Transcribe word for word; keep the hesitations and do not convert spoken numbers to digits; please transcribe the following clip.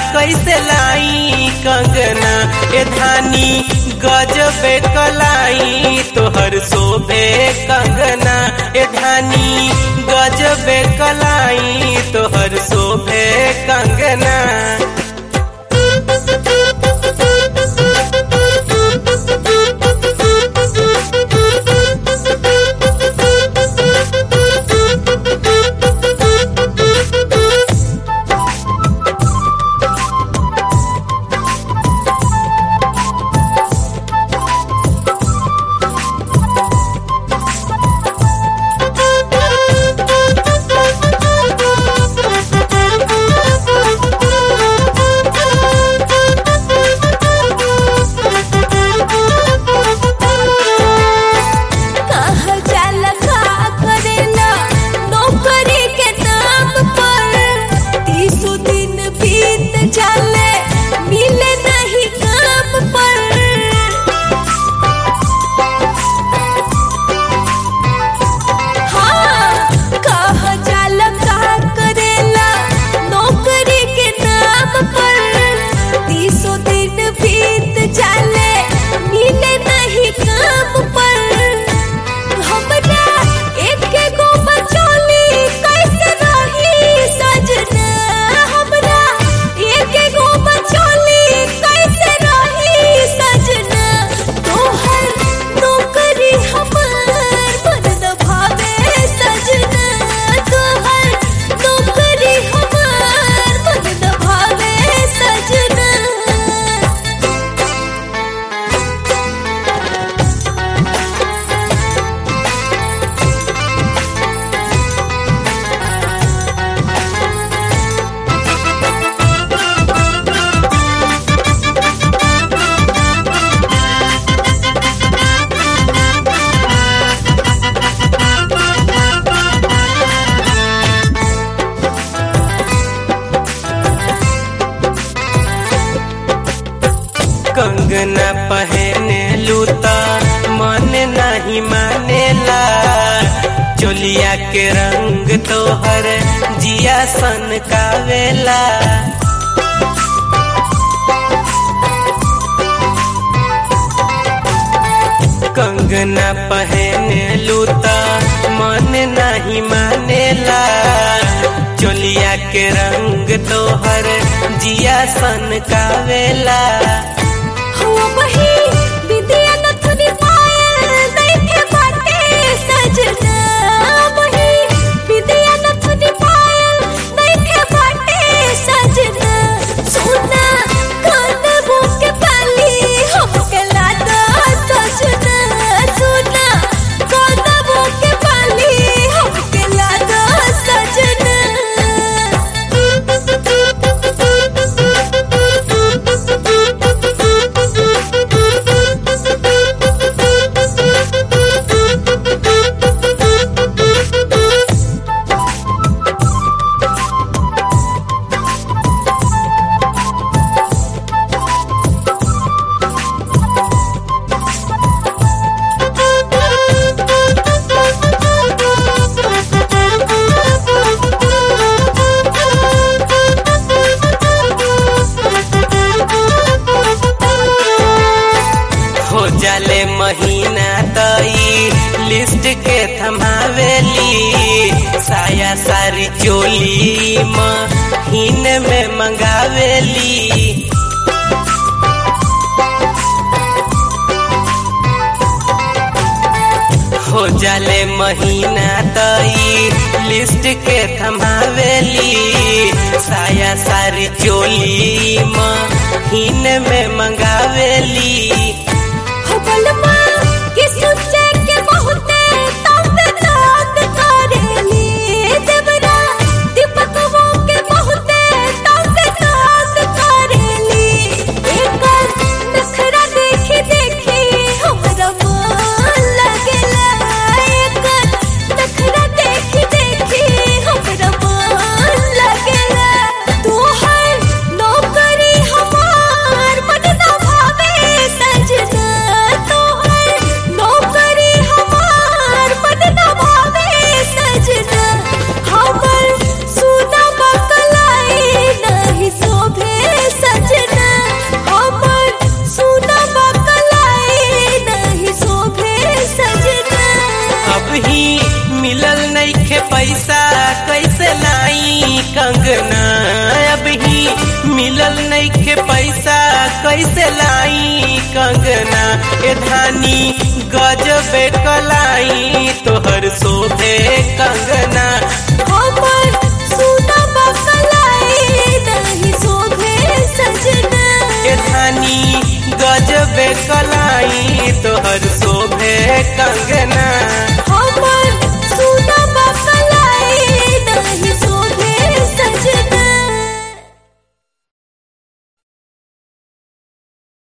कैसे लाई कंगना ए धानी गजबे कलाई तोहर शोभे कंगना ए धानी गजबे कलाई तोहर शोभे कंगना। कंगना पहने लूता मन नहीं मानेला चोलिया के रंग तोहर जिया सन कावेला। कंगना पहने लूता मन नहीं मानेला चोलिया के रंग तोहर जिया सन कावेला। जाले महीना तई लिस्ट के थमावेली साया सारी चोली महीने में मंगावेली। हो जाले महीना तई लिस्ट के थमावेली साया सारी चोली महीने में मंगावेली। तू हर नौकरी हमार मन ना भावे सजना। नइखे पैसा कैसे लाई कंगना, अब ही मिलल नइखे पैसा कैसे लाई कंगना। ए धानी गजबे कलाई तोहर शोभे कंगना, हमर सुना बकलाई नहीं शोभे सजना। ए धानी गजबे कलाई तोहर शोभे कंगना।